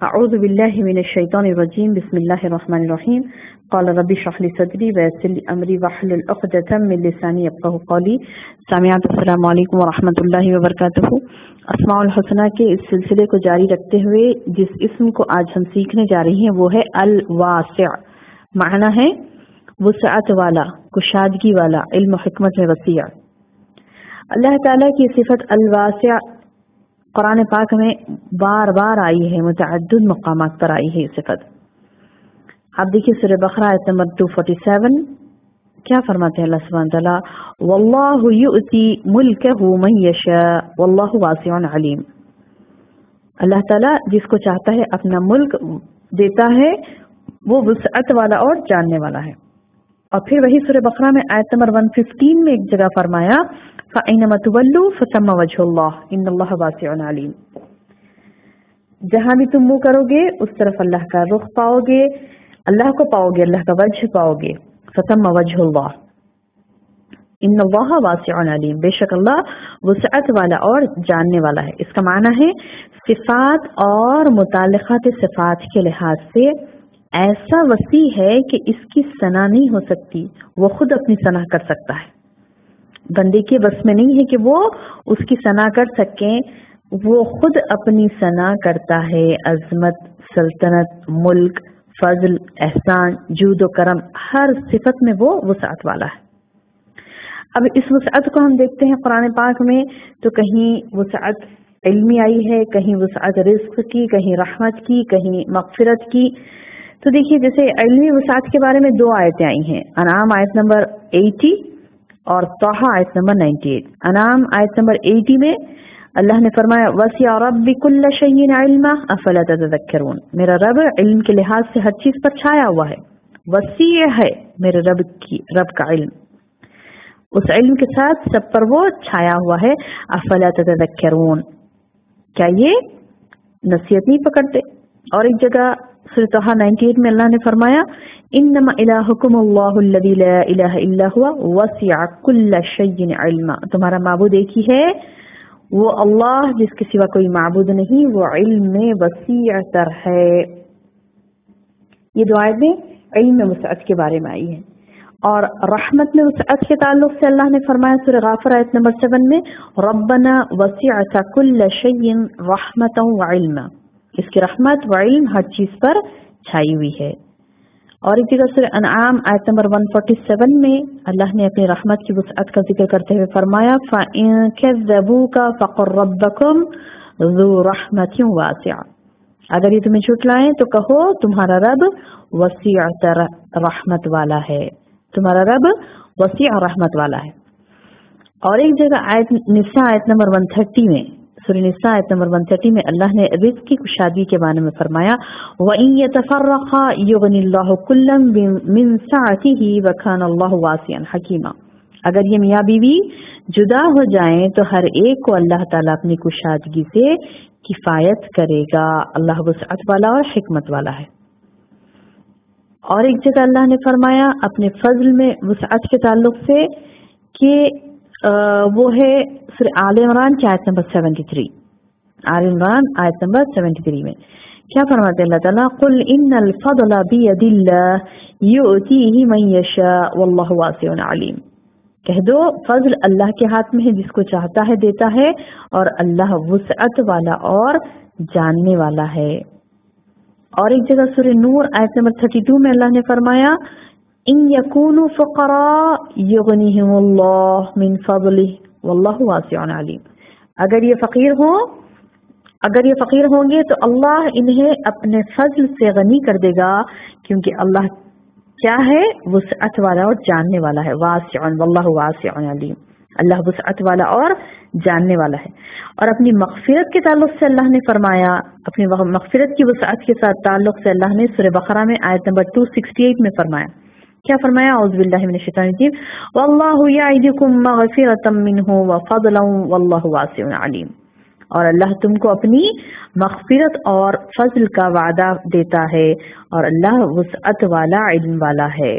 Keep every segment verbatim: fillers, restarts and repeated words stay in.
اعوذ باللہ من الشیطان الرجیم بسم اللہ الرحمن الرحیم قال رب اشرح لي صدری ویسر لي امری واحلل عقدۃ من لسانی یفقهوا قولی. سامعات السلام علیکم ورحمۃ اللہ وبرکاتہ. اسماء الحسنہ کے اس سلسلے کو جاری رکھتے ہوئے جس اسم کو آج ہم سیکھنے جا رہے ہیں وہ ہے الواسع. معنی ہے وسعت والا، کشادگی والا، علم و حکمت میں وسیع. اللہ تعالیٰ کی صفت الواسع قرآن پاک میں بار بار آئی ہے، متعدد مقامات پر آئی ہے یہ صفت. آپ دیکھیے سورہ بقرہ آیت نمبر دو سو سینتالیس کیا فرماتے ہیں اللہ سبحانہ تعالیٰ، واللہ یؤتی ملکہ من یشاء واللہ واسع علیم. اللہ تعالیٰ جس کو چاہتا ہے اپنا ملک دیتا ہے، وہ وسعت والا اور جاننے والا ہے. اور پھر وہی سورہ بقرہ میں آیت نمبر ایک سو پندرہ میں ایک جگہ فرمایا فَأَيْنَمَا تُوَلُّوا فَثَمَّ وَجْهُ اللَّهِ إِنَّ اللَّهَ وَاسِعٌ عَلِيمٌ. جہاں بھی تم منہ کرو گے اس طرف اللہ کا رخ پاؤ گے، اللہ کو پاؤ گے، اللہ کا وجہ پاؤ گے. فَثَمَّ وَجْهُ اللَّهِ إِنَّ اللَّهَ وَاسِعٌ عَلِيمٌ. بے شک اللہ وسعت والا اور جاننے والا ہے. اس کا معنی ہے صفات اور متعلقات صفات کے لحاظ سے ایسا وسیع ہے کہ اس کی ثنا نہیں ہو سکتی، وہ خود اپنی ثنا کر سکتا ہے. بندے کے بس میں نہیں ہے کہ وہ اس کی ثنا کر سکیں، وہ خود اپنی ثنا کرتا ہے. عظمت، سلطنت، ملک، فضل، احسان، جود و کرم، ہر صفت میں وہ وسعت والا ہے. اب اس وسعت کو ہم دیکھتے ہیں قرآن پاک میں تو کہیں وسعت علمی آئی ہے، کہیں وسعت رزق کی، کہیں رحمت کی، کہیں مغفرت کی. تو دیکھیے جیسے علمی وسعت کے بارے میں دو آیتیں آئی ہیں، انعام آیت نمبر اسی اور طٰہٰ آیت نمبر اٹھانوے. انعام آیت نمبر اسی میں اللہ نے فرمایا وسع ربی کل شیء علما افلا تتذکرون. میرا رب علم کے لحاظ سے ہر چیز پر چھایا ہوا ہے، وسیع ہے میرے رب کی رب کا علم، اس علم کے ساتھ سب پر وہ چھایا ہوا ہے. افلا تتذکرون، کیا یہ نصیحت نہیں پکڑتے؟ اور ایک جگہ سورۃ طٰہٰ اٹھانوے میں اللہ نے فرمایا انما الہکم اللہ الذی لا الہ الا هو وسع کل شیء علما. تمہارا معبود ایک ہی ہے، وہ اللہ جس کے سوا کوئی معبود نہیں، وہ علم میں وسیع تر ہے. یہ دو آیتیں علم میں وسعت کے بارے میں آئی ہیں. اور رحمت میں وسعت کے تعلق سے اللہ نے فرمایا سورہ غافر آیت نمبر سیون میں ربنا وسعت کل شیء رحمتا وعلما. اس کی رحمت و علم ہر چیز پر چھائی ہوئی ہے. اور ایک جگہ سورہ انعام آیت نمبر ایک سو سینتالیس میں اللہ نے اپنی رحمت کی وسعت کا ذکر کرتے ہوئے فرمایا فَإِن كَذَّبُوكَ فَقُل رَّبُّكُمْ ذُو رَحْمَةٍ وَاسِعَةٍ. اگر یہ تمہیں جھٹلائیں تو کہو تمہارا رب وسیع تر رحمت والا ہے، تمہارا رب وسیع رحمت والا ہے. اور ایک جگہ آیت نساء آیت نمبر ایک سو تیس میں سورہ نساء آیت نمبر ایک سو تیس میں اللہ نے رزق کی کشادگی کے بارے میں فرمایا وَإِن يَتَفَرَّقَا يُغْنِ اللَّهُ كُلًّا مِّن سَعَتِهِ وَكَانَ اللَّهُ وَاسِعًا حَكِيمًا. اگر یہ میاں بیوی جدا ہو جائیں تو ہر ایک کو اللہ تعالیٰ اپنی کشادگی سے کفایت کرے گا. اللہ وسعت والا اور حکمت والا ہے. اور ایک جگہ اللہ نے فرمایا اپنے فضل میں وسعت کے تعلق سے کہ وہ ہے سورہ آل عمران کی آیت نمبر ستر. آل عمران آیت نمبر ستر میں کیا فرماتے اللہ تعالیٰ قل ان الفضل بید اللہ یؤتیہ من یشاء واللہ واسع علیم. کہہ دو فضل اللہ کے ہاتھ میں ہے، جس کو چاہتا ہے دیتا ہے، اور اللہ وسعت والا اور جاننے والا ہے. اور ایک جگہ سورہ نور آیت نمبر بتیس میں اللہ نے فرمایا ان یکونوا فقراء یغنیہم اللہ من فضلہ واللہ واسع علیم. اگر یہ فقیر ہوں اگر یہ فقیر ہوں گے تو اللہ انہیں اپنے فضل سے غنی کر دے گا، کیونکہ اللہ کیا ہے وسعت والا اور جاننے والا ہے. واسع واللہ واسع علیم. اللہ وسعت والا اور جاننے والا ہے. اور اپنی مغفرت کے تعلق سے اللہ نے فرمایا، اپنی مغفرت کی وسعت کے ساتھ تعلق سے اللہ نے سورہ بقرہ میں آیت نمبر دو سو اڑسٹھ میں فرمایا کیا فرمایا اعوذ باللہ من الشیطان الرجیم واللہ یعدکم مغفرۃ منہ وفضلا واللہ واسع علیم. اور اللہ تم کو اپنی مغفرت اور فضل کا وعدہ دیتا ہے، اور اللہ وسعت والا علم والا ہے.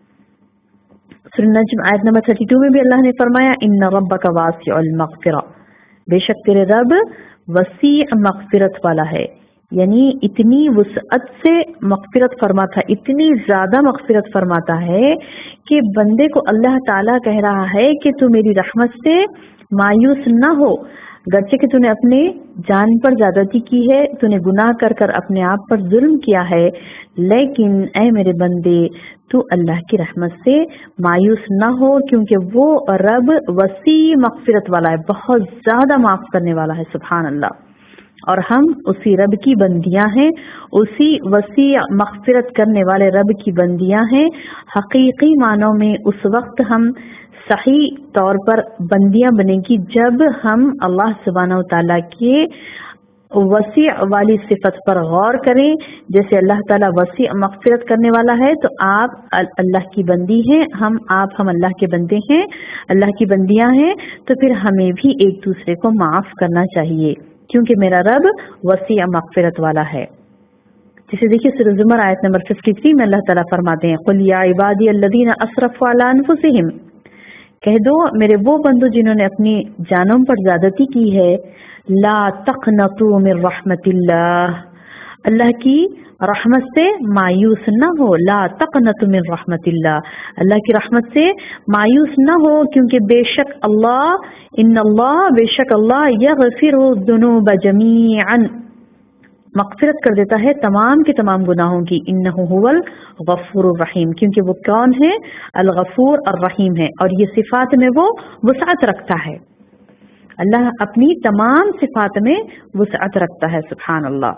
سورہ نجم آیت نمبر بتیس میں بھی اللہ نے فرمایا ان ربک واسع المغفرہ. بے شک تیرے رب وسیع مغفرت والا ہے. یعنی اتنی وسعت سے مغفرت فرماتا، اتنی زیادہ مغفرت فرماتا ہے کہ بندے کو اللہ تعالیٰ کہہ رہا ہے کہ تو میری رحمت سے مایوس نہ ہو، گرچہ کہ تو نے اپنے جان پر زیادتی کی ہے، تو نے گناہ کر کر اپنے آپ پر ظلم کیا ہے، لیکن اے میرے بندے تو اللہ کی رحمت سے مایوس نہ ہو، کیونکہ وہ رب وسیع مغفرت والا ہے، بہت زیادہ معاف کرنے والا ہے، سبحان اللہ۔ اور ہم اسی رب کی بندیاں ہیں، اسی وسیع مغفرت کرنے والے رب کی بندیاں ہیں۔ حقیقی معنوں میں اس وقت ہم صحیح طور پر بندیاں بنیں گی جب ہم اللہ سبحانہ و تعالیٰ کے وسیع والی صفت پر غور کریں۔ جیسے اللہ تعالیٰ وسیع مغفرت کرنے والا ہے تو آپ اللہ کی بندی ہیں، ہم آپ ہم اللہ کے بندے ہیں، اللہ کی بندیاں ہیں، تو پھر ہمیں بھی ایک دوسرے کو معاف کرنا چاہیے، کیونکہ میرا رب وسیع مغفرت والا ہے۔ جسے دیکھیے سورہ زمر آیت نمبر ترپن میں اللہ تعالیٰ فرماتے ہیں قُلْ يَا عِبَادِيَ الَّذِينَ أَسْرَفُوا عَلَىٰ أَنفُسِهِمْ، کہہ دو میرے وہ بندو جنہوں نے اپنی جانوں پر زیادتی کی ہے، لا تقنطوا من رحمت اللہ، اللہ کی رحمت سے مایوس نہ ہو، لا تقنطوا من رحمت اللہ، اللہ کی رحمت سے مایوس نہ ہو، کیونکہ بے شک اللہ ان اللہ بے شک اللہ یغفر الذنوب جمیعا، مغفرت کر دیتا ہے تمام کے تمام گناہوں کی، انہ هو الغفور الرحیم، کیونکہ وہ کون ہے؟ الغفور الرحیم ہے، اور یہ صفات میں وہ وسعت رکھتا ہے، اللہ اپنی تمام صفات میں وسعت رکھتا ہے، سبحان اللہ۔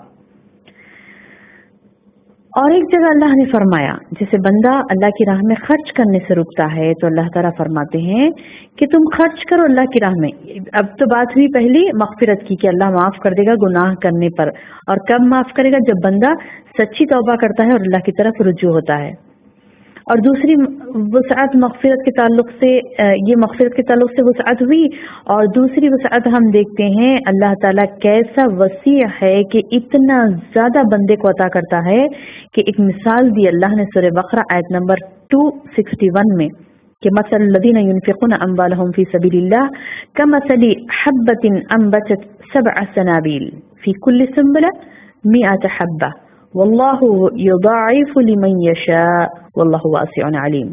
اور ایک جگہ اللہ نے فرمایا جسے بندہ اللہ کی راہ میں خرچ کرنے سے رکتا ہے تو اللہ تعالیٰ فرماتے ہیں کہ تم خرچ کرو اللہ کی راہ میں۔ اب تو بات ہوئی پہلی مغفرت کی کہ اللہ معاف کر دے گا گناہ کرنے پر، اور کب معاف کرے گا؟ جب بندہ سچی توبہ کرتا ہے اور اللہ کی طرف رجوع ہوتا ہے۔ اور دوسری وسعت مغفرت کے تعلق سے، یہ مغفرت کے تعلق سے وسعت ہوئی، اور دوسری وسعت ہم دیکھتے ہیں اللہ تعالیٰ کیسا وسیع ہے کہ اتنا زیادہ بندے کو عطا کرتا ہے کہ ایک مثال دی اللہ نے سورہ بقرہ آیت نمبر دو سو اکسٹھ میں کہ مثل الذین ينفقون اموالهم فی سبیل اللہ کمثل حبۃ انبتت سبع سنابل فی کل سنبلہ مئۃ حبہ واللہ یضاعف لمن یشاء واللہ واسع علیم۔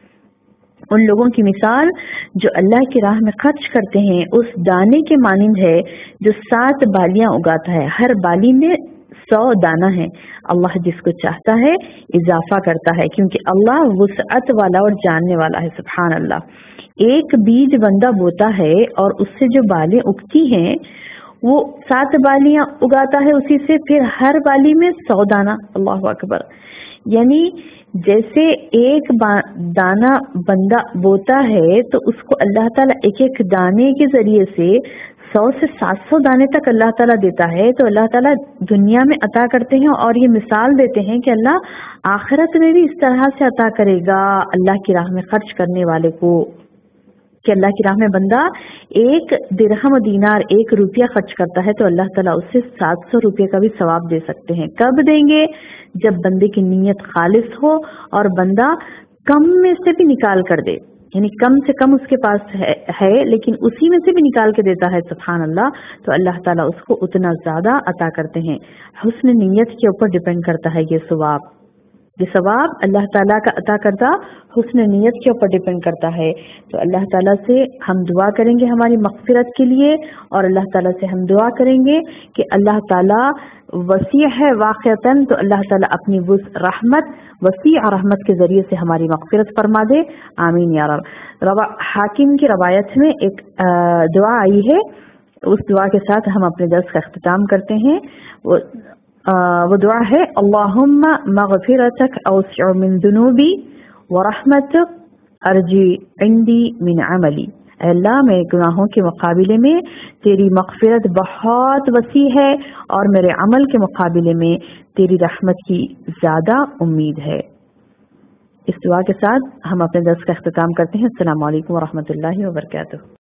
ان لوگوں کی مثال جو اللہ کی راہ میں خرچ کرتے ہیں اس دانے کے مانند ہے جو سات بالیاں اگاتا ہے، ہر بالی میں سو دانہ ہے، اللہ جس کو چاہتا ہے اضافہ کرتا ہے، کیونکہ اللہ وسعت والا اور جاننے والا ہے، سبحان اللہ۔ ایک بیج بندہ بوتا ہے اور اس سے جو بالیں اگتی ہیں وہ سات بالیاں اگاتا ہے اسی سے، پھر ہر بالی میں سو دانہ، اللہ اکبر۔ یعنی جیسے ایک دانہ بندہ بوتا ہے تو اس کو اللہ تعالیٰ ایک ایک دانے کے ذریعے سے سو سے سات سو دانے تک اللہ تعالیٰ دیتا ہے، تو اللہ تعالیٰ دنیا میں عطا کرتے ہیں اور یہ مثال دیتے ہیں کہ اللہ آخرت میں بھی اس طرح سے عطا کرے گا اللہ کی راہ میں خرچ کرنے والے کو، کہ اللہ کی راہ میں بندہ ایک درہم دینار ایک روپیہ خرچ کرتا ہے تو اللہ تعالیٰ اس سے سات سو روپے کا بھی ثواب دے سکتے ہیں۔ کب دیں گے؟ جب بندے کی نیت خالص ہو اور بندہ کم میں سے بھی نکال کر دے، یعنی کم سے کم اس کے پاس ہے, ہے لیکن اسی میں سے بھی نکال کے دیتا ہے، سبحان اللہ، تو اللہ تعالیٰ اس کو اتنا زیادہ عطا کرتے ہیں۔ حسن نیت کے اوپر ڈیپینڈ کرتا ہے یہ ثواب، یہ ثواب اللہ تعالیٰ کا عطا کردہ حسن نیت کے اوپر ڈیپینڈ کرتا ہے۔ تو اللہ تعالیٰ سے ہم دعا کریں گے ہماری مغفرت کے لیے، اور اللہ تعالیٰ سے ہم دعا کریں گے کہ اللہ تعالیٰ وسیع ہے واقعتاً، تو اللہ تعالیٰ اپنی رحمت وسیع رحمت کے ذریعے سے ہماری مغفرت فرما دے، آمین یا رب۔ روا حاکم کی روایت میں ایک دعا آئی ہے، اس دعا کے ساتھ ہم اپنے درس کا اختتام کرتے ہیں۔ وہ وہ دعا ہے اللہم مغفرتک اوسع من ذنوبی ورحمتک ارجی عندی من عملی، اے اللہ میرے گناہوں کے مقابلے میں تیری مغفرت بہت وسیع ہے اور میرے عمل کے مقابلے میں تیری رحمت کی زیادہ امید ہے۔ اس دعا کے ساتھ ہم اپنے درس کا اختتام کرتے ہیں۔ السلام علیکم ورحمۃ اللہ وبرکاتہ۔